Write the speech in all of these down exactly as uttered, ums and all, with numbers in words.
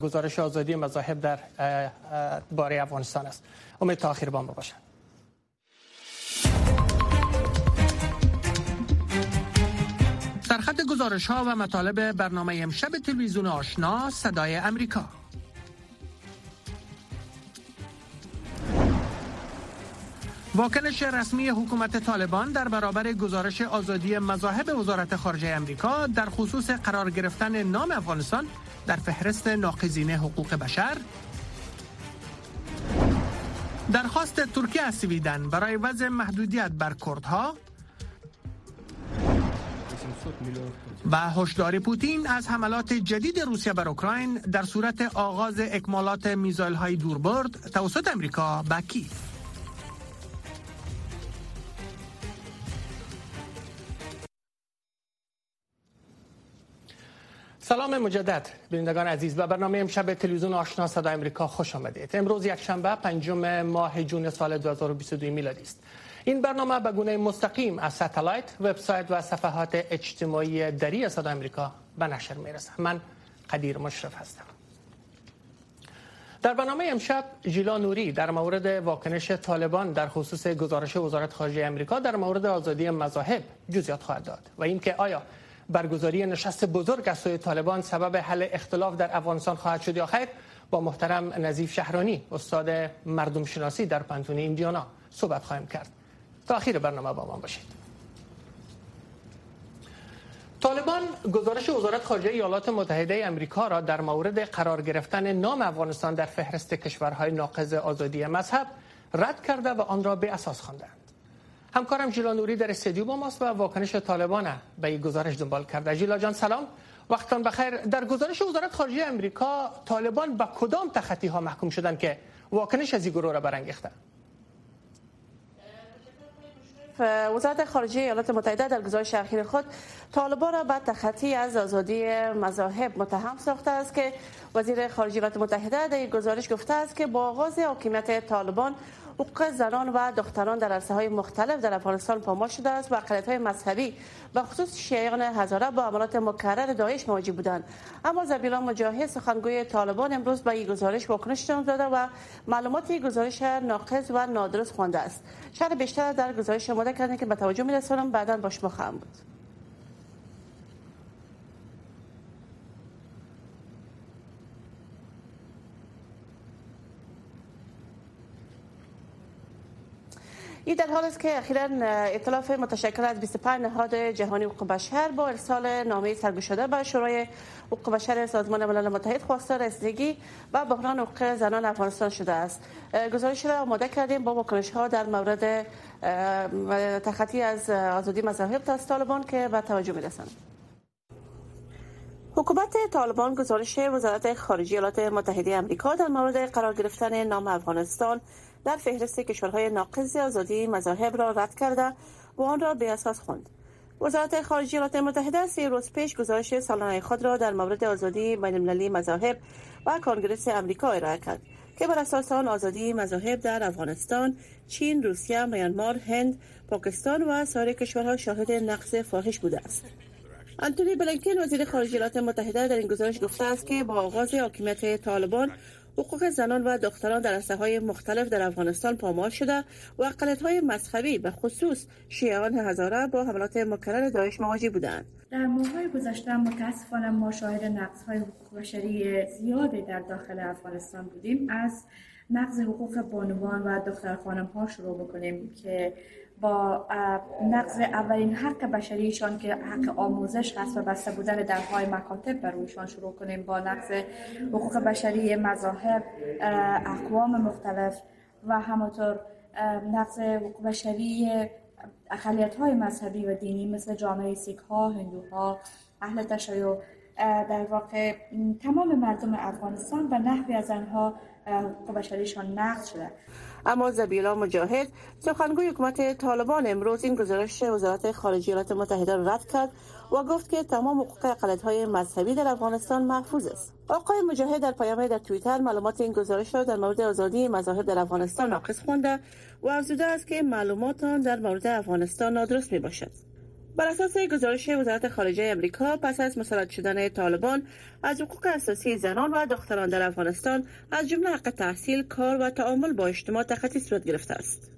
گزارش آزادی مذاهب در باره افغانستان است. امید تا آخر با ما باشند. در خط گزارش ها و مطالب برنامه امشب تلویزیون آشنا صدای امریکا. واکنش رسمی حکومت طالبان در برابر گزارش آزادی مذاهب وزارت خارجه امریکا در خصوص قرار گرفتن نام افغانستان در فهرست ناقضین حقوق بشر. درخواست ترکیه از سویدن برای وضع محدودیت بر کردها و هشدار پوتین از حملات جدید روسیه بر اوکراین در صورت آغاز اکمالات میزایل‌های دوربرد توسط امریکا به کیف. سلام مجدد بینندگان عزیز، به برنامه امشب تلویزیون آشنا صدای امریکا خوش آمدید. امروز یک شنبه پنجم ماه جون سال دو هزار و بیست و دو میلادی است. این برنامه به گونه مستقیم از ساتلایت، وبسایت و صفحات اجتماعی دری صدای امریکا به نشر میرسه. من قدیر مشرف هستم. در برنامه امشب ژیلا نوری در مورد واکنش طالبان در خصوص گزارش وزارت خارجه امریکا در مورد آزادی مذاهب جزئیات خواهد داد و اینکه آیا برگزاری نشست بزرگ از سوی طالبان سبب حل اختلاف در افغانستان خواهد شد یا خیر، با محترم نظیف شهرانی استاد مردم شناسی در پانتون ایندیانا صحبت خواهیم کرد. تا آخر برنامه با ما باشید. طالبان گزارش وزارت خارجه ایالات متحده آمریکا را در مورد قرار گرفتن نام افغانستان در فهرست کشورهای ناقض آزادی مذهب رد کرده و آن را به اساس خواندند. همکارم ژیلا نوری در استودیو با ماست و واکنش طالبان به این گزارش دنبال کرده. ژیلا جان سلام، وقتتان بخیر. در گزارش وزارت خارجه آمریکا طالبان به کدام تخطی ها محکوم شدند که واکنش از این گروه را برانگیخته؟ وزارت خارجه ایالات متحده در گزارش اخیر خود طالبان را به تخطی از آزادی مذاهب متهم ساخته است که وزیر خارجه ایالات متحده در این گزارش گفته است که با آغاز حاکمیت طالبان حقوق زنان و دختران در عرصه‌های مختلف در افغانستان پامال شده است و اقلیت‌های مذهبی به خصوص شیعیان هزاره با حملات مکرر داعش مواجه بودند. اما زبیلا مجاهد سخنگوی طالبان امروز به این گزارش واکنش داده و معلومات این گزارش ناقص و نادرست خوانده است. شرح بیشتر در گزارش آماده کردن که به توجه می‌رسانم بعداً با شما خواهم بود. این در حال است که اخیراً ائتلاف متشکل از بیست و پنج نهاد جهانی حقوق بشر با ارسال نامه سرگشاده به شورای حقوق بشر سازمان ملل متحد خواستار رسیدگی و بحران حقوق زنان افغانستان شده است. گزارش را آماده کردیم با واکنش‌ها در مورد تخطی از آزادی مذاهب توسط طالبان که به توجه می‌رساند. حکومت طالبان گزارش وزارت خارجه ایالات متحده آمریکا در مورد قرار گرفتن نام افغانستان در فهرست کشورهای ناقض آزادی مذاهب را رد کرده و آن را به اساس خواند. وزارت خارجه ایالات متحده سه روز پیش گزارش سالانه خود را در مورد آزادی بین‌المللی مذاهب و کنگره آمریکا ارائه کرد که بر اساس آن آزادی مذاهب در افغانستان، چین، روسیه، میانمار، هند، پاکستان و سایر کشورها شاهد نقض فاحش بوده است. آنتونی بلینکن وزیر خارجه ایالات متحده در این گزارش گفته است که با آغاز حاکمیت طالبان حقوق زنان و دختران در عرصه‌های مختلف در افغانستان پامال شده و اقلیت‌های مذهبی به خصوص شیعیان هزاره با حملات مکرر داعش مواجه بودند. در ماه‌های گذشته متأسفانه ما شاهد نقض‌های حقوق بشری زیادی در داخل افغانستان بودیم. از نقض حقوق بانوان و دختر خانم‌ها شروع بکنیم که با نقض اولین حق بشریشان که حق آموزش هست و بسته بودن درهای مکاتب بر رویشان شروع کنیم، با نقض حقوق بشری مذاهب، اقوام مختلف و همانطور نقض حقوق بشری اقلیت‌های مذهبی و دینی مثل جامعه سیک‌ها، هندوها، اهل تشیع. در واقع تمام مردم افغانستان و نحوی از آنها حقوق بشریشان نقض شده. اما زبیلا مجاهد سخنگوی حکومت طالبان امروز این گزارش وزارت خارجه ایالات متحده را رد کرد و گفت که تمام حقوق اقلیت‌های مذهبی در افغانستان محفوظ است. آقای مجاهد در پیامی در توییتر معلومات این گزارش را در مورد آزادی مذاهب در افغانستان ناقص خوانده و افزوده است که معلومات آن در مورد افغانستان نادرست میباشد. بر اساس گزارش وزارت خارجه آمریکا، پس از مسلط شدن طالبان از حقوق اساسی زنان و دختران در افغانستان از جمله حق تحصیل، کار و تعامل با اجتماع تخطی صورت گرفته است.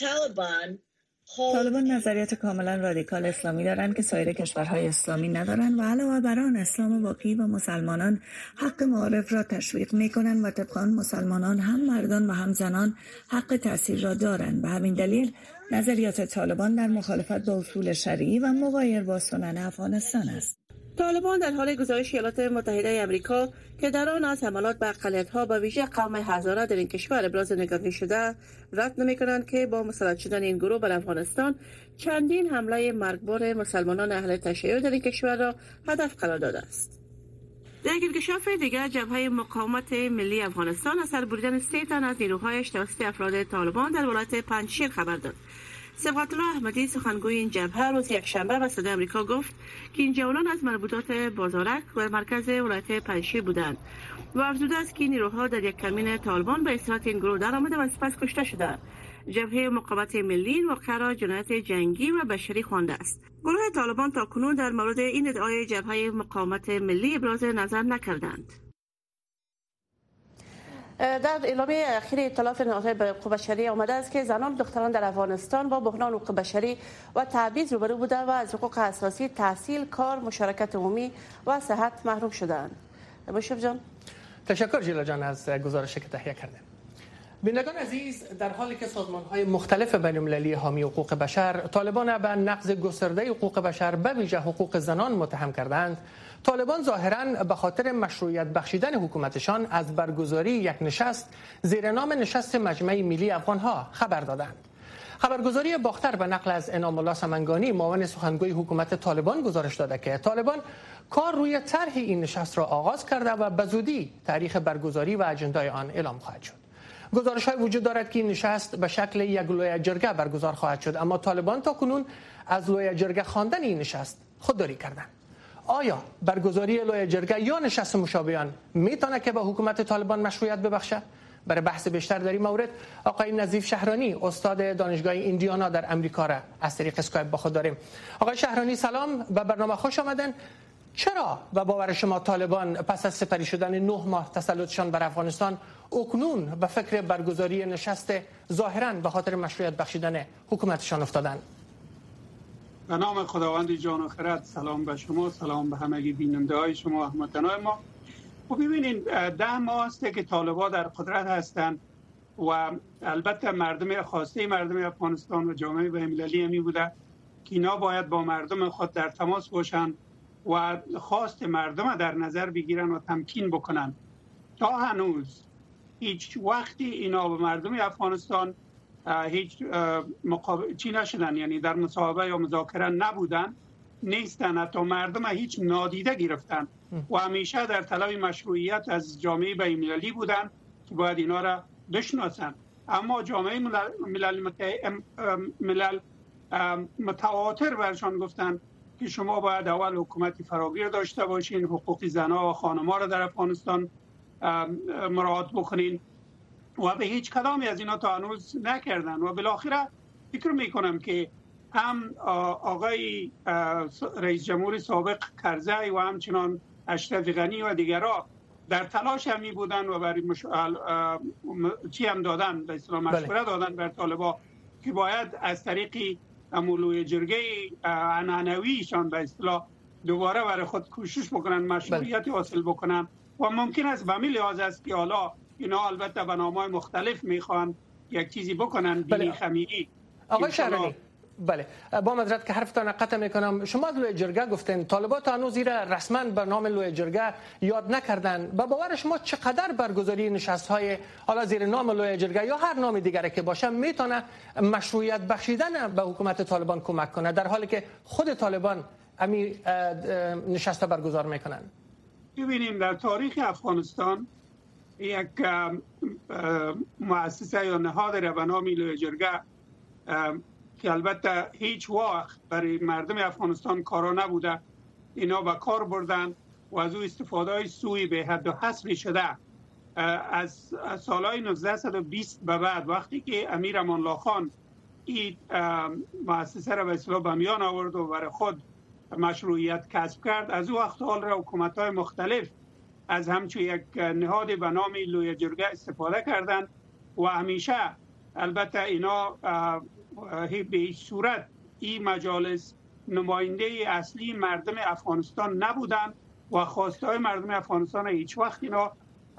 طالبان نظریات کاملا رادیکال اسلامی دارند که سایر کشورهای اسلامی ندارند و علاوه بر آن اسلام واقعی و مسلمانان حق معارف را تشویق می‌کنند و طبق آن مسلمانان هم مردان و هم زنان حق تحصیل را دارند. به همین دلیل نظریات طالبان در مخالفت با اصول شرعی و مغایر با سنن افغانستان است. طالبان در حال گزارش ایالات متحده آمریکا که در آن از حملات به اقلیت‌ها به ویژه قوم هزاره در این کشور ابراز نگرانی شده، رد نمی‌کنند که با مسلط شدن این گروه بر افغانستان چندین حمله مرگبار مسلمانان اهل تشیع در این کشور را هدف قرار داده است. در یک انکشاف دیگر، جبهه مقاومت ملی افغانستان از سربریدن سه تن از نیروهایش توسط افراد طالبان در ولایت پنجشیر خبر داد. صبغت الله احمدی سخنگوی این جبهه روز یکشنبه به صدای آمریکا گفت که این جوانان از مربوطات بازارک و مرکز ولایت پنجشیر بودند و افزوده است که نیروها در یک کمین طالبان به استراحت این گروه درآمده و سپس کشته شدند. جبهه مقاومت ملی این واقعه را جنایت جنگی و بشری خوانده است. گروه طالبان تاکنون در مورد این ادعای جبهه مقاومت ملی ابراز نظر نکردند. در اعلامیه اخیر ائتلاف نهادهای حقوق بشری آمده است که زنان و دختران در افغانستان با بحران حقوق بشری و تبعیض روبرو بودند و از حقوق اساسی تحصیل، کار، مشارکت عمومی و صحت محروم شدند. مشرف جان. تشکر جیلا جان از گزارشی که تهیه کرده. بینندگان عزیز، در حالی که سازمان‌های مختلف بین‌المللی حامی حقوق بشر طالبان به نقض گسترده حقوق بشر به ویژه حقوق زنان متهم کردند، طالبان ظاهراً به خاطر مشروعیت بخشیدن حکومتشان از برگزاری یک نشست زیر نام نشست مجمع ملی افغان‌ها خبر دادند. خبرگزاری باختر به نقل از انعام الله سمنگانی معاون سخنگوی حکومت طالبان گزارش داده که طالبان کار روی طرح این نشست را آغاز کرده و به زودی تاریخ برگزاری و اجندای آن اعلام خواهد شد. گزارش های وجود دارد که این نشست به شکل یک لوی جرگه برگزار خواهد شد، اما طالبان تا کنون از لوی جرگه خواندن این نشست خودداری کردند. آیا برگزاری لوی جرگه یا نشست مشابهان میتونه که به حکومت طالبان مشروعیت ببخشه؟ برای بحث بیشتر در این مورد آقای نظیف شهرانی، استاد دانشگاه ایندیانا در امریکا را از طریق اسکایپ با خود داریم. آقای شهرانی سلام، به برنامه خوش آمدن. چرا و باور شما طالبان پس از سپری شدن نه ماه تسلطشان بر افغانستان اکنون به فکر برگزاری نشست ظاهراً به خاطر مشروعیت بخشیدن حکومتشان افتادند؟ به نام خداوند جان و خرد، سلام به شما، سلام به همگی بیننده های شما هموطنان ما. و ببینید، ده ماه است که طالبان در قدرت هستند و البته مردم خواسته مردم افغانستان و جامعه بین‌المللی می بوده که اینا باید با مردم خود در تماس باشند و خواست مردم در نظر بگیرن و تمکین بکنن. تا هنوز هیچ وقتی اینا به مردم افغانستان هیچ مقابل چی نشدن، یعنی در مصاحبه یا مذاکره نبودن، نیستن، حتی مردم هیچ نادیده گرفتن و همیشه در طلب مشروعیت از جامعه بین‌المللی بودن که باید اینا را بشناسن. اما جامعه ملل ملل متواتر برشان گفتن که شما باید اول حکومتی فراگیر داشته باشین، حقوق زنها و خانم‌ها را در افغانستان مراعات بکنین و به هیچ کدامی از اینا تا هنوز نکردن. و بالاخره فکر میکنم که هم آقای رئیس جمهور سابق کرزی و همچنان اشرف غنی و دیگرها در تلاش همی بودن و برای مش... چی هم دادن، به اصطلاح مشوره دادن بر طالبان که باید از طریق امولوی جرگه عنعنویشان به اصطلاح دوباره برای خود کوشش بکنن، مشروعیت حاصل بکنن. و ممکن است به همین لحاظ است که حالا اینا البته به نام‌های مختلف میخوان یک چیزی بکنن بی خمیری. آقای شهرانی، بله، با معذرت که حرفتان قطع میکنم، شما لوی جرگه گفتین، طالبان تا هنوز زیر رسما به نام لوی جرگه یاد نکردن. با باور شما چقدر برگزاری نشست‌های حالا زیر نام لوی جرگه یا هر نام دیگری که باشه میتونه مشروعیت بخشیدن به حکومت طالبان کمک کنه، در حالی که خود طالبان امی نشست برگزار میکنن؟ ببینیم در تاریخ افغانستان یک مؤسسه یا نهاد به نام لوی جرگه که البته هیچ وقت برای مردم افغانستان کارا نبوده، اینا به کار بردن و از او استفاده های سوی به حد و حصر شده. از سالهای نوزده بیست به بعد وقتی که امیر امان الله خان این مؤسسه را به اصطلاح به میان آورد و برای خود مشروعیت کسب کرد، از او وقت حال را حکومت‌های مختلف از همچون یک نهاد به نام لویه جرگه استفاده کردند و همیشه البته اینا به هیچ صورت این مجالس نماینده اصلی مردم افغانستان نبودند و خواستهای مردم افغانستان هیچ وقت اینا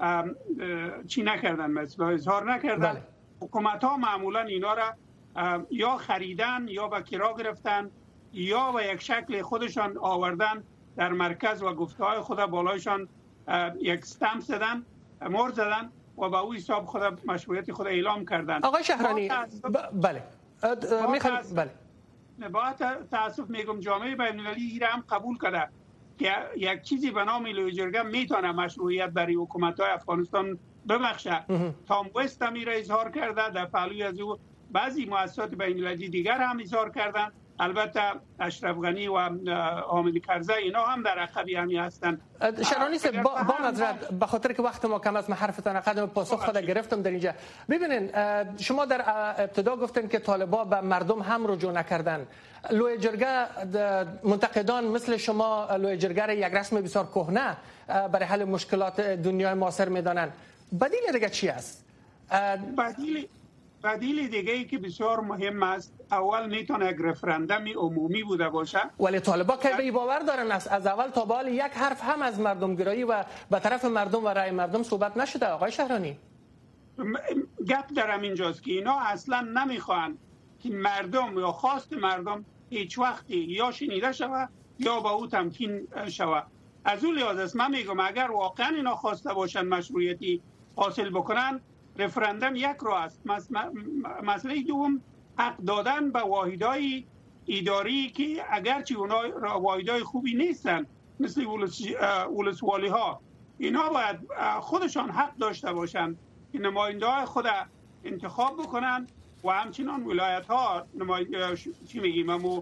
چی نکردن، مثلا اظهار نکردن. بله. حکومت ها معمولا اینا را یا خریدن یا به کرا گرفتن یا به یک شکل خودشان آوردن در مرکز و گفته های خود بالایشان یک استمپ زدن، مهر زدن و به او حساب خود مشروعیت خود اعلام کردن. آقای شهرانی ب... بله میخوام بله با تاسف میگم جامعه بین المللی ایران هم قبول کرده که یک چیزی به نام لویه جرگه میتونه مشروعیت برای حکومت های افغانستان ببخشه. تام وست هم را اظهار کرده، در پهلوی از او بعضی مؤسسات بین المللی دیگر هم اظهار کردن. البته اشرف غنی و حامد کرزی اینا هم در عقبی همی هستند. شهرانی صاحب با, با مذرت به خاطر که وقت ما کم است، من حرفتان قدم پاسخ خود گرفتم در اینجا. ببینین شما در ابتدا گفتن که طالبان به مردم هم رجوع نکردن. لویه جرگه منتقدان مثل شما لویه جرگه را یک رسم بسیار کهنه برای حل مشکلات دنیای معاصر میدانند. بدیل دیگه چی است؟ بدیل بدیل دیگه ای که بسیار مهم است، اول میتونه یک رفراندوم عمومی بوده باشه. ولی طالبان که به باور دارن است از اول تا به حال یک حرف هم از مردم گرایی و به طرف مردم و رای مردم صحبت نشده. آقای شهرانی گپ در اینجاست که اینا اصلا نمیخوان که مردم یا خواست مردم هیچ وقتی یا شنیده شود یا با او تمکین شود. از اون لحاظ است من میگم اگر واقعا اینا خواسته باشن مشروعیتی حاصل بکنن، رفراندوم یک راه است. مسئله دوم حق دادن به واحدهای اداری که اگرچه اونا واحدهای خوبی نیستن مثل ولسوالی ها، اینا باید خودشان حق داشته باشند که نماینده های خود انتخاب بکنن و همچنان ولایت ها نماینده چی میگیم امو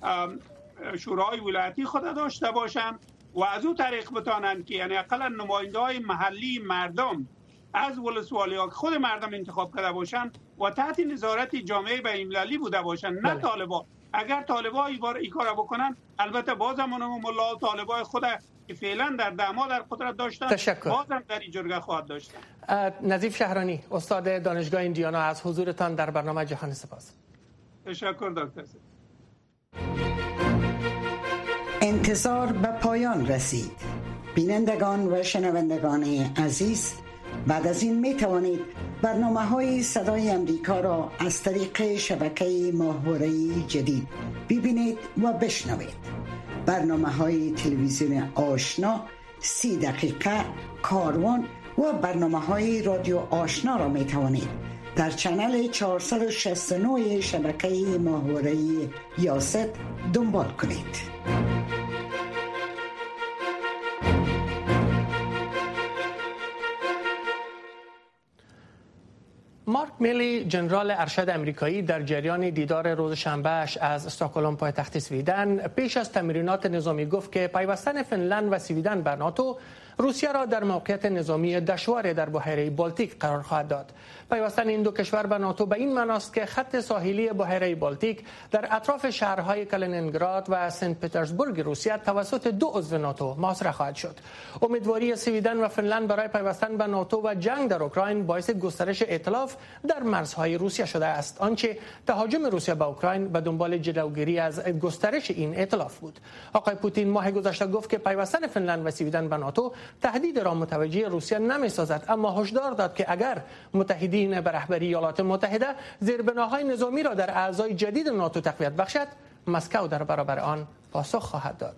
شورای ولایتی خود داشته باشند و از او طریق بتانند که یعنی اقلا نماینده های محلی مردم از ولسوالی ها خود مردم انتخاب کرده باشند و تحت نظارت جامعه بین المللی بوده باشند، نه طالبان. اگر طالبان این بار این کار بکنن، البته بازم اونم ملا طالبان خود که فعلا در دما در قدرت داشتن تشکر. بازم در این جرگه خواهد داشتن. نظیف شهرانی، استاد دانشگاه ایندیانا، از حضورتان در برنامه جهان سپاس. تشکر دکتر. انتظار به پایان رسید. بینندگان و شنوندگان عزیز، بعد از این می توانید برنامه های صدای امریکا را از طریق شبکه ماهواره‌ای جدید ببینید و بشنوید. برنامه های تلویزیون آشنا، سی دقیقه، کاروان و برنامه های رادیو آشنا را می توانید در چنل چهارصد و شصت و نه شبکه ماهواره‌ای یاست دنبال کنید. مارک میلی، ژنرال ارشد امریکایی، در جریان دیدار روز شنبهش از استکهلم پایتخت سویدن پیش از تمرینات نظامی گفت که پیوستن فنلند و سویدن به ناتو روسیه را در موقعیت نظامی دشوار در بحیره بالتیک قرار خواهد داد. پیوستن این دو کشور به ناتو به این معناست که خط ساحلی بحیره بالتیک در اطراف شهرهای کالینینگراد و سنت پترزبورگ روسیه توسط دو عضو ناتو محاصره خواهد شد. امیدواری سویدن و فنلند برای پیوستن به ناتو و جنگ در اوکراین باعث گسترش ائتلاف در مرزهای روسیه شده است، آنچه تهاجم روسیه به اوکراین به دنبال جلوگیری از گسترش این ائتلاف بود. آقای پوتین ماه گذشته گفت که پیوستن فنلند و سویدن به ناتو تهدید را متوجه روسیه نمی‌سازد، اما هشدار داد که اگر متحدین به رهبری ایالات متحده زیربناهای نظامی را در اعضای جدید ناتو تقویت بخشد، مسکو در برابر آن پاسخ خواهد داد.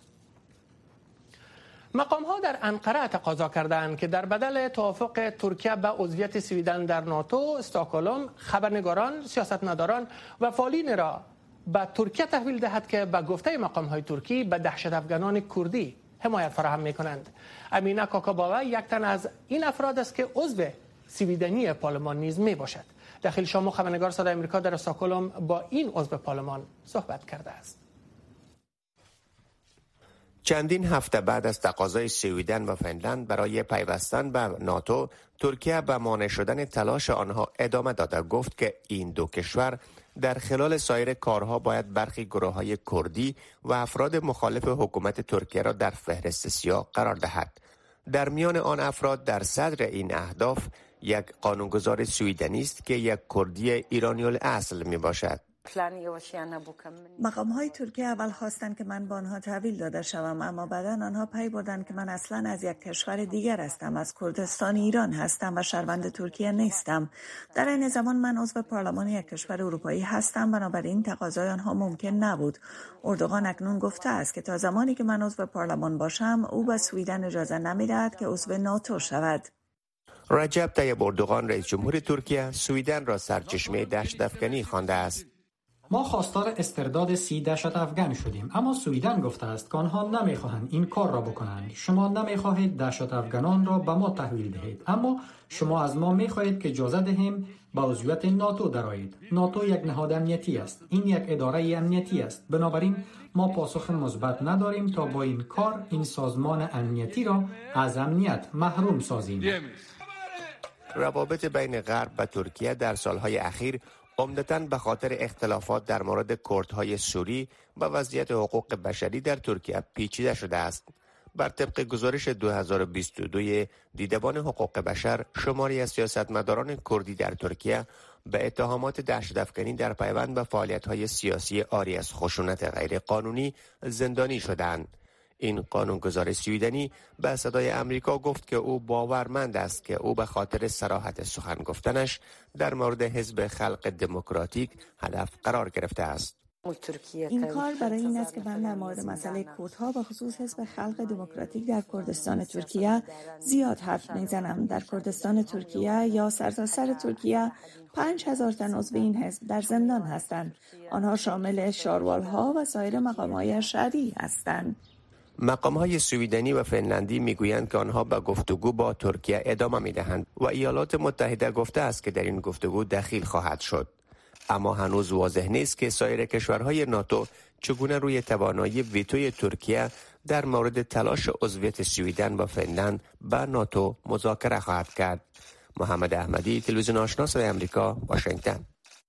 مقام‌ها در انقره تقاضا کردند که در بدل توافق ترکیه به عضویت سویدن در ناتو، استکهلم خبرنگاران، سیاستمداران و فعالین را به ترکیه تحویل دهد که به گفته مقام‌های ترکی به دهشت افغانان کردی حمایت فراهم می‌کنند. امینه کاکاباوا یک تن از این افراد است که عضو سویدنی پارلمان نیز میباشد. داخل شما خبرنگار صدای آمریکا در استکهلم با این عضو پارلمان صحبت کرده است. چندین هفته بعد از تقاضای سوئیدن و فنلند برای پیوستن به ناتو، ترکیه به مانع شدن تلاش آنها ادامه داده. گفت که این دو کشور در خلال سایر کارها باید برخی گروه‌های کردی و افراد مخالف حکومت ترکیه را در فهرست سیاه قرار دهد. در میان آن افراد در صدر این اهداف یک قانونگذار سوئیدنی است که یک کردی ایرانی الاصل می باشد. مقام های ترکیه اول خواستند که من با آنها تحویل داده شوم، اما بعدا آنها پی بردند که من اصلا از یک کشور دیگر هستم، از کردستان ایران هستم و شهروند ترکیه نیستم. در این زمان من عضو پارلمان یک کشور اروپایی هستم، بنابراین تقاضای آنها ممکن نبود. اردوغان اکنون گفته است که تا زمانی که من عضو پارلمان باشم، او به سوئیدن اجازه نمی‌دهد که عضو ناتو شود. رجب طیب اردوغان رئیس جمهور ترکیه سوئیدن را سرچشمه دهشت افکنی خوانده است. ما خواستار استرداد سی دهشت افغان شدیم، اما سوئیدن گفته است که آنها نمیخواهند این کار را بکنند. شما نمیخواهید دهشت افغانان را به ما تحویل دهید، اما شما از ما میخواهید که اجازه دهیم به عضویت ناتو درآیید. ناتو یک نهاد امنیتی است، این یک اداره امنیتی است، بنابراین ما پاسخ مثبت نداریم تا با این کار این سازمان امنیتی را از امنیت محروم سازیم. روابط بین غرب و ترکیه در سالهای اخیر عمدتاً به خاطر اختلافات در مورد کردهای سوری و وضعیت حقوق بشری در ترکیه پیچیده شده است. بر طبق گزارش دو هزار و بیست و دو دیدبان حقوق بشر، شماری از سیاستمداران کردی در ترکیه به اتهامات دهشت افکنی در پیوند به فعالیت‌های سیاسی عاری از خشونت غیرقانونی زندانی شدند. این قانونگذار سوئیدنی به صدای امریکا گفت که او باورمند است که او به خاطر صراحت سخن گفتنش در مورد حزب خلق دموکراتیک هدف قرار گرفته است. این کار برای این است که من در مورد مسئله کردها و خصوص حزب خلق دموکراتیک در کردستان ترکیه زیاد حرف میزنم. در کردستان ترکیه یا سرتاسر ترکیه پنج هزار تن عضو این حزب در زندان هستند. آنها شامل شاروالها و سایر مقام‌های شرعی هستند. مقام‌های سوئیدنی و فنلندی میگویند که آنها به گفتگو با ترکیه ادامه میدهند و ایالات متحده گفته است که در این گفتگو دخیل خواهد شد. اما هنوز واضح نیست که سایر کشورهای ناتو چگونه روی توانایی ویتوی ترکیه در مورد تلاش عضویت سوئیدن و فنلند به ناتو مذاکره خواهد کرد. محمد احمدی، تلویزیون آشنا صدای آمریکا، واشنگتن.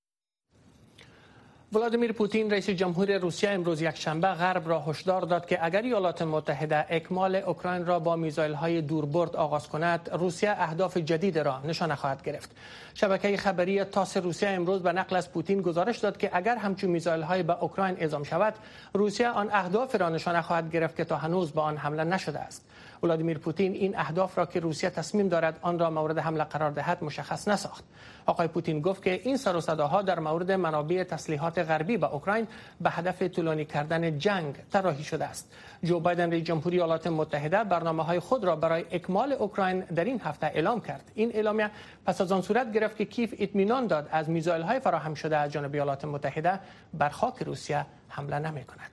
ولادیمیر پوتین رئیس جمهور روسیه امروز یکشنبه غرب را هشدار داد که اگر ایالات متحده اکمال اوکراین را با میزایل‌های دوربرد آغاز کند، روسیه اهداف جدید را نشانه خواهد گرفت. شبکه خبری تاس روسیه امروز به نقل از پوتین گزارش داد که اگر همچون میزایل‌های به اوکراین اعزام شود، روسیه آن اهداف را نشانه خواهد گرفت که تا هنوز به آن حمله نشده است. ولادیمیر پوتین این اهداف را که روسیه تصمیم دارد آن را مورد حمله قرار دهد مشخص نساخت. آقای پوتین گفت که این سر و صداها در مورد منابع تسلیحات غربی به اوکراین به هدف طولانی کردن جنگ طراحی شده است. جو بایدن رئیس جمهوری ایالات متحده برنامه‌های خود را برای اکمال اوکراین در این هفته اعلام کرد. این اعلامیه پس از آن صورت گرفت که کیف اطمینان داد از میزایل‌های فراهم شده از جانب ایالات متحده بر خاک روسیه حمله نمی‌کند.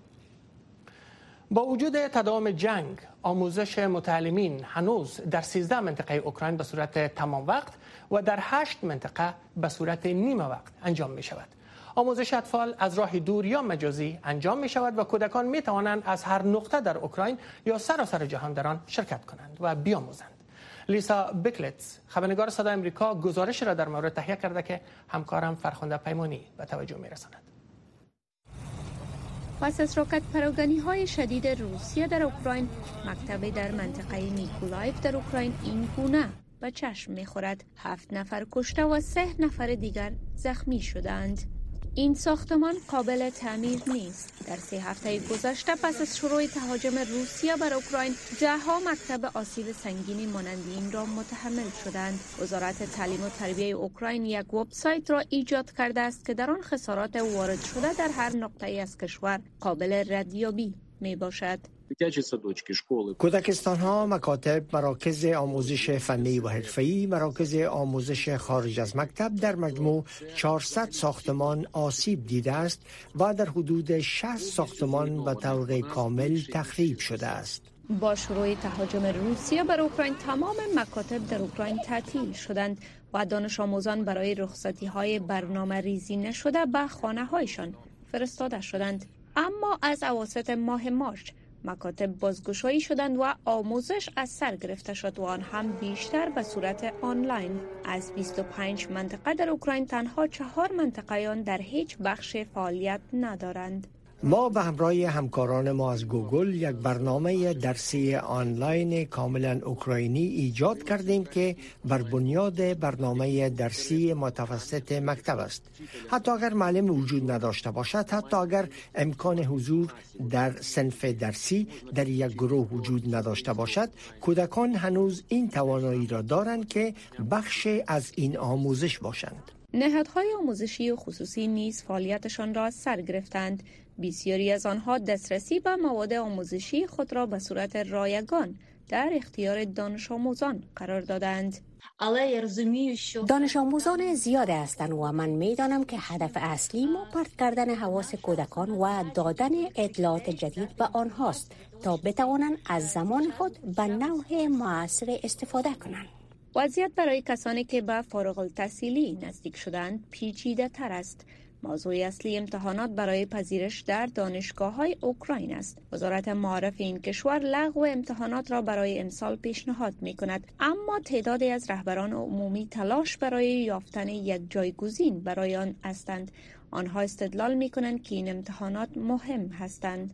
با وجود تداوم جنگ، آموزش متعلمین هنوز در سیزده منطقه اوکراین به صورت تمام وقت و در هشت منطقه به صورت نیمه وقت انجام می شود. آموزش اطفال از راه دور یا مجازی انجام می شود و کودکان می توانند از هر نقطه در اوکراین یا سراسر جهان در آن شرکت کنند و بیاموزند. لیسا بکلتز، خبرنگار صدای آمریکا، گزارش را در مورد تهیه کرده که همکارم فرخنده پیمانی به توجه می رساند. پس از راکت پراگنی‌های شدید روسیه در اوکراین، مکتبی در منطقه میکولایف در اوکراین این گونه به چشم می‌خورد. هفت نفر کشته و سه نفر دیگر زخمی شدند. این ساختمان قابل تعمیر نیست. در سه هفته گذشته پس از شروع تهاجم روسیه بر اوکراین، ده‌ها مکتب آسیب سنگینی مانند این را متحمل شدند. وزارت تعلیم و تربیت اوکراین یک وبسایت را ایجاد کرده است که در آن خسارات وارد شده در هر نقطه‌ای از کشور قابل ردیابی می باشد. کودکستان ها، مکاتب، مراکز آموزش فنی و حرفه‌ای، مراکز آموزش خارج از مکتب، در مجموع چهارصد ساختمان آسیب دیده است و در حدود شصت ساختمان به طور کامل تخریب شده است. با شروع تهاجم روسیه بر اوکراین، تمام مکاتب در اوکراین تعطیل شدند و دانش آموزان برای رخصتی های برنامه ریزی نشده به خانه هایشان فرستاده شدند. اما از اواسط ماه مارس مکاتب بازگشایی شدند و آموزش از سر گرفته شد و آن هم بیشتر به صورت آنلاین. از بیست و پنج منطقه در اوکراین تنها چهار منطقه آن در هیچ بخش فعالیت ندارند. ما به همراه همکاران ما از گوگل یک برنامه درسی آنلاین کاملا اوکراینی ایجاد کردیم که بر بنیاد برنامه درسی متوسط مکتب است. حتی اگر معلم وجود نداشته باشد، حتی اگر امکان حضور در صنف درسی در یک گروه وجود نداشته باشد، کودکان هنوز این توانایی را دارند که بخش از این آموزش باشند. نهادهای آموزشی و خصوصی نیز فعالیتشان را سر گرفتند. بسیاری از آنها دسترسی به مواد آموزشی خود را به صورت رایگان در اختیار دانش آموزان قرار دادند. دانش آموزان زیاد هستند و من میدانم که هدف اصلی ما پرت کردن حواس کودکان و دادن اطلاعات جدید به آنهاست تا بتوانند از زمان خود به نوع مؤثر استفاده کنند. وضعیت برای کسانی که به فارغ التحصیلی نزدیک شدند پیچیده تر است. موضوع اصلی امتحانات برای پذیرش در دانشگاه‌های اوکراین است. وزارت معارف این کشور لغو امتحانات را برای امسال پیشنهاد می‌کند، اما تعدادی از رهبران عمومی تلاش برای یافتن یک جایگزین برای آن هستند. آنها استدلال می‌کنند که این امتحانات مهم هستند.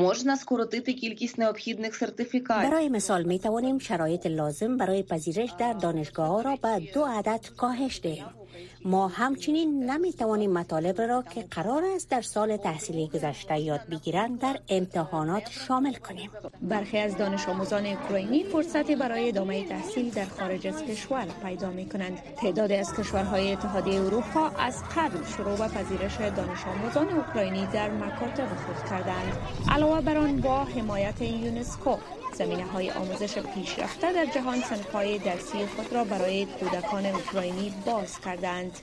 برای مثال می توانیم شرایط لازم برای پذیرش در دانشگاه را به دو عدد کاهش دهیم. ما همچنین نمی توانیم مطالب را که قرار است در سال تحصیلی گذشته یاد بگیرند در امتحانات شامل کنیم. برخی از دانش آموزان اوکراینی فرصتی برای ادامه تحصیل در خارج از کشور پیدا می کنند. تعدادی از کشورهای اتحادیه اروپا از قبل شروع به پذیرش دانش آموزان اوکراینی در مکاتب خود کردند. علاوه بر آن، با حمایت یونسکو زمینه‌های آموزش پیشرفته در جهان صنف‌های درسی خود را برای کودکان اوکراینی باز کردند.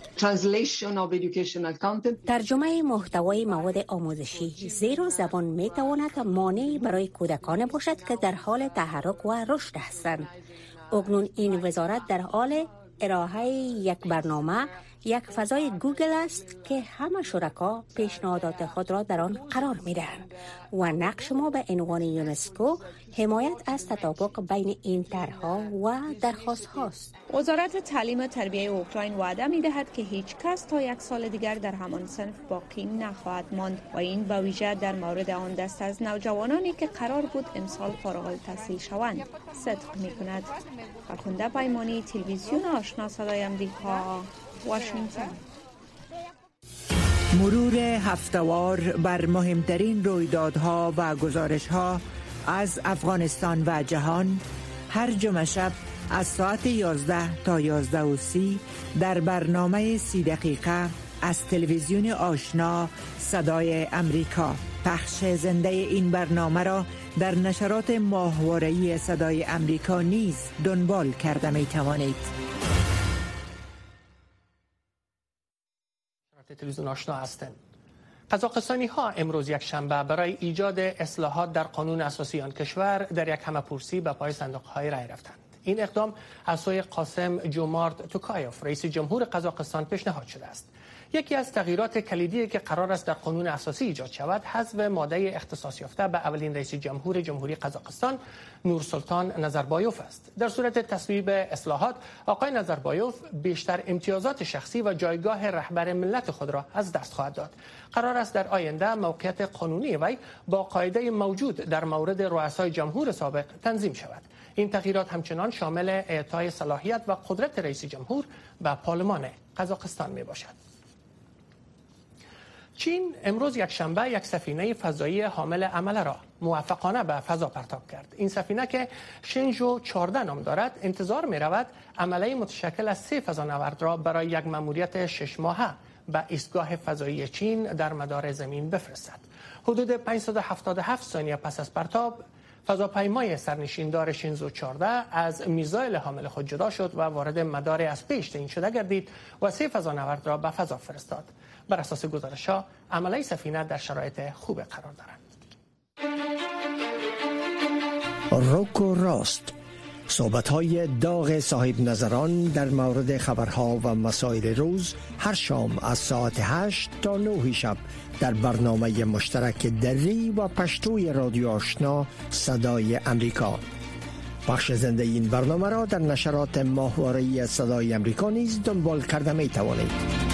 ترجمه محتوای مواد آموزشی زیر زبان می‌تواند مانعی برای کودکان باشد که در حال تحرک و رشد هستند. اکنون این وزارت در حال ارائه یک برنامه، یک فضای گوگل است که همه شرکا پیشنهادات خود را در آن قرار می‌دهند و نقش ما به عنوان یونسکو حمایت از تطابق بین این طرح‌ها و درخواست‌ها است. وزارت تعلیم و تربیت اوکراین وعده می‌دهد که هیچ کس تا یک سال دیگر در همان صنف باقی نخواهد ماند و این به ویژه در مورد آن دست از نوجوانانی که قرار بود امسال فارغ التحصیل شوند صدق می‌کند. فرخنده پیمانی، تلویزیون آشنا صدای آمریکا، واشنگتن. مرور هفته‌وار بر مهمترین رویدادها و گزارش‌ها از افغانستان و جهان هر جمعه شب از ساعت یازده تا یازده و سی در برنامه سی دقیقه از تلویزیون آشنا صدای امریکا. پخش زنده این برنامه را در نشرات ماهواره‌ای صدای امریکا نیز دنبال کرده می توانید. تلویزیون آشنا هستند. قزاقستانی ها امروز یک شنبه برای ایجاد اصلاحات در قانون اساسی آن کشور در یک همه‌پرسی به پای صندوق های رای رفتند. این اقدام از سوی قاسم جومارت توکایوف رئیس جمهور قزاقستان پیشنهاد شده است. یکی از تغییرات کلیدی که قرار است در قانون اساسی ایجاد شود، حذف ماده اختصاص یافته به اولین رئیس جمهور جمهوری قزاقستان نورسلطان نظربایوف است. در صورت تصویب اصلاحات، آقای نظربایوف بیشتر امتیازات شخصی و جایگاه رهبر ملت خود را از دست خواهد داد. قرار است در آینده موقعیت قانونی وی با قاعده موجود در مورد رؤسای جمهور سابق تنظیم شود. این تغییرات همچنان شامل اعطای صلاحیت و قدرت رئیس جمهور به پارلمان قزاقستان می باشد. چین امروز یک شنبه یک سفینه فضایی حامل عمله را موفقانه به فضا پرتاب کرد. این سفینه که شنژو چهارده نام دارد، انتظار می رود عمله متشکل از سه فضانورد را برای یک مأموریت شش ماهه به ایستگاه فضایی چین در مدار زمین بفرستد. حدود پانصد و هفتاد و هفت ثانیه پس از پرتاب، فضاپیمای سرنشیندار شنژو چهارده از میزایل حامل خود جدا شد و وارد مدار از پیش تعیین شده گردید و سه فضانورد را به فضا فرستاد. بر اساس گزارش‌ها، عمله سفینه در شرایط خوب قرار دارد. روک و راست، صحبت‌های داغ صاحب نظران در مورد خبرها و مسائل روز هر شام از ساعت هشت تا نه شب در برنامه مشترک دری و پشتوی رادیو آشنا صدای امریکا. بخش زنده این برنامه را در نشرات ماهواره‌ای صدای امریکا نیز دنبال کرده می توانید.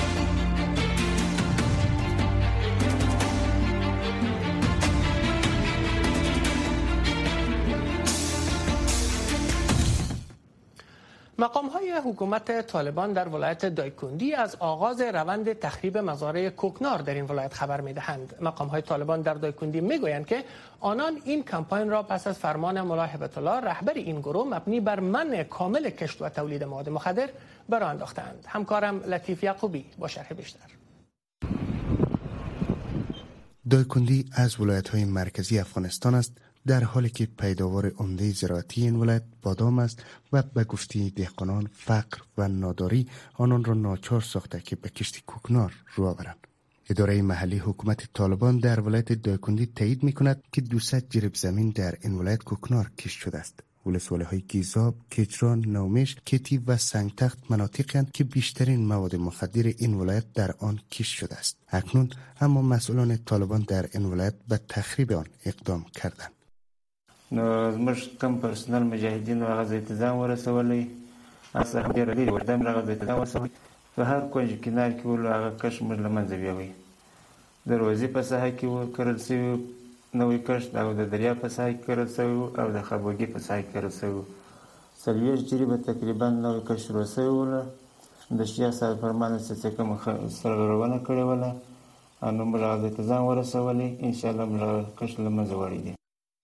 مقام‌های حکومت طالبان در ولایت دایکندی از آغاز روند تخریب مزارع کوکنار در این ولایت خبر می‌دهند. مقام‌های طالبان در دایکندی می‌گویند که آنان این کمپاین را پس از فرمان ملا هبت الله رهبر این گروه مبنی بر منع کامل کشت و تولید مواد مخدر به راه انداختند. همکارم لطیف یعقوبی با شرح بیشتر. دایکندی از ولایت‌های مرکزی افغانستان است، در حالی که پیداوار عمده زراعتی این ولایت بادام است و به گفته دهقانان فقر و ناداری آنان را ناچار ساخته که به کشت کوکنار رو آورند. اداره محلی حکومت طالبان در ولایت دایکندی تایید می‌کند که دویست جریب زمین در این ولایت کوکنار کشت شده است. ولسوالی‌های گیزاب، کجران، نومش، کتی و سنگتخت مناطقی اند که بیشترین مواد مخدر این ولایت در آن کشت شده است. اکنون اما مسئولان طالبان در این ولایت به تخریب آن اقدام کردند. نو زموږ کم پرسنل مجاهدین و هغه ځای ته ځان ورسولی اصلا ډېره لرې وردم هغه ځای ته ځان ورسولی په هر کونج کنار کې ولو هغه کښت موږ له منځه بیاوی. د روزي په ساحه کې کرل شوي نوی کښت او د دریاب په ساحه کې کرل شوي او د خربوږي په ساحه کې کرل شوي. څلوېښت جریبه تقریبا نوی کښت شروع شوی وله. د شیخ صاحب فرمان څخه چې کومه سرغړونه کړې وله نو موږ هغه ځای ته ځان ورسولی. انشاءالله موږ هغه کښت له منځه وړی دی.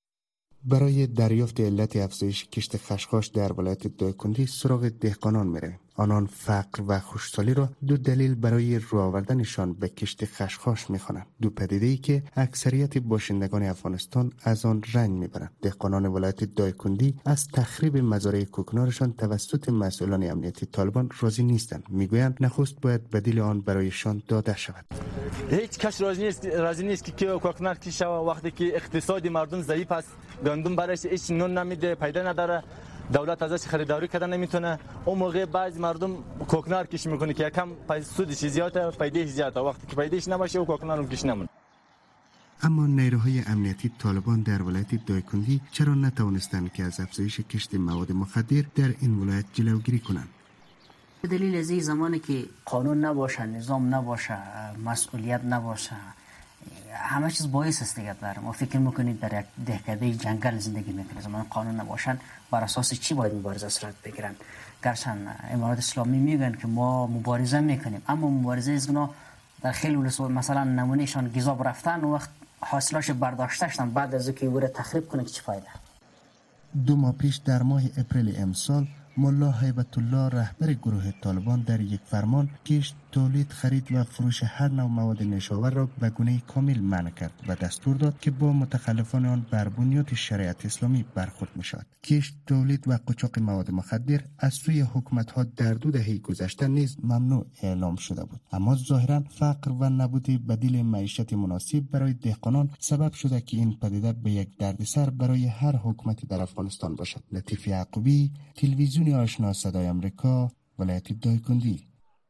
برای دریافت علت افزایش کشت خشخاش در ولایت دایکندی سراغ دهقانان می‌رویم. آنان فقر و خشکسالی را دو دلیل برای رو آوردنشان به کشت خشخاش می‌خوانند. دو پدیده‌ای که اکثریت باشندگان افغانستان از آن رنج می‌برند. دهقانان ولایت دایکندی از تخریب مزارع کوکنارشان توسط مسئولان امنیتی طالبان راضی نیستند. میگویند نخست باید بدیل آن برایشان داده شود. هیچ کس راضی نیست راضی نیست که کوکنار کشه وقتی که اقتصاد مردم ضعیف است، گندم برایش هیچ نون نمیده، پیدا نداره، دولت ازش خریداری کردن نمیتونه. اون موقع بعض مردم کوکنار کش میکنه که یکم سودش زیاده، پیداش زیاده. وقتی که پیداش نباشه او کوکنار رو کش نمونه. اما نیروهای امنیتی طالبان در ولایت دایکندی چرا نتوانستند که از افزایش کشت مواد مخدر در این ولایت جلوگیری کنند؟ به دلیل از این زمانی که قانون نباشه، نظام نباشه، مسئولیت نباشه، همه چیز باعث است دیگه. در ما فکر میکنید در یک دهکده جنگل زندگی میکنید، زمان قانون نباشن بر اساس چی باید مبارزه صورت بگیرن؟ گرچه امارات اسلامی میگن که ما مبارزه میکنیم، اما مبارزه از اونا در خیلی ولسوالی مثلا نمونهشان گیزاب رفتن و وقت حاصلاش برداشتشتن بعد از اینکه او را تخریب کنه چه فایده؟ دو ماه پیش در ماه اپریل امسال ملا هیبت الله رهبر گروه طالبان در یک فرمان کشت، تولید، خرید و فروش هر نوع مواد نشاور را به گونه کامل منع کرد و دستور داد که با متخلفان آن بر بنیاد شریعت اسلامی برخورد می‌شود. کشت، تولید و قاچاق مواد مخدر از سوی حکومت‌ها در دو دهه گذشته نیز ممنوع اعلام شده بود، اما ظاهراً فقر و نبود بدیل معیشت مناسب برای دهقانان سبب شده که این پدیده به یک دردسر برای هر حکومتی در افغانستان باشد. لطیف یعقوبی، تلویزیون آشنا صدای امریکا، ولایت دایکندی.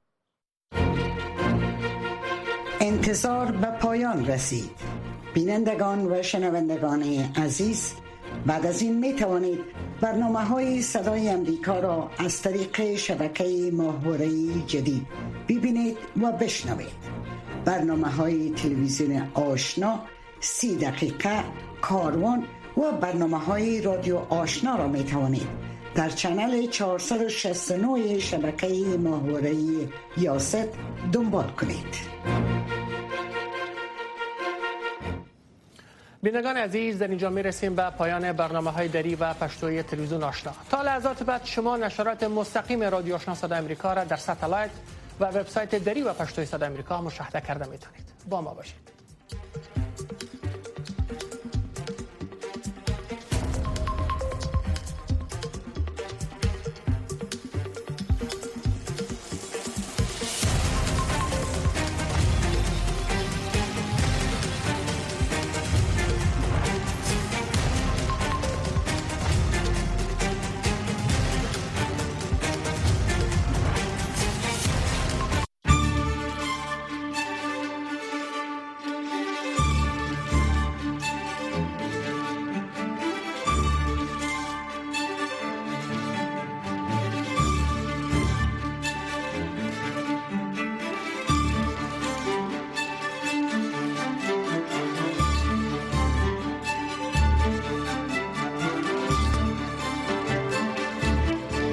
انتظار به پایان رسید. بینندگان و شنوندگان عزیز، بعد از این می توانید برنامه های صدای امریکا را از طریق شبکه ماهواره‌ای جدید ببینید و بشنوید. برنامه های تلویزیون آشنا، سی دقیقه، کاروان و برنامه های رادیو آشنا را می توانید در چنل چهارصد و شصت و نه شبکه ماهواره‌ای یاست دنبال کنید. بینندگان عزیز، در اینجا می رسیم به پایان برنامه های دری و پشتوی تلویزیون آشنا. تا لحظات بعد شما نشرات مستقیم رادیو آشنا صدای امریکا را در ساتلایت و وبسایت دری و پشتوی صدای امریکا مشاهده کرده می تونید. با ما باشید.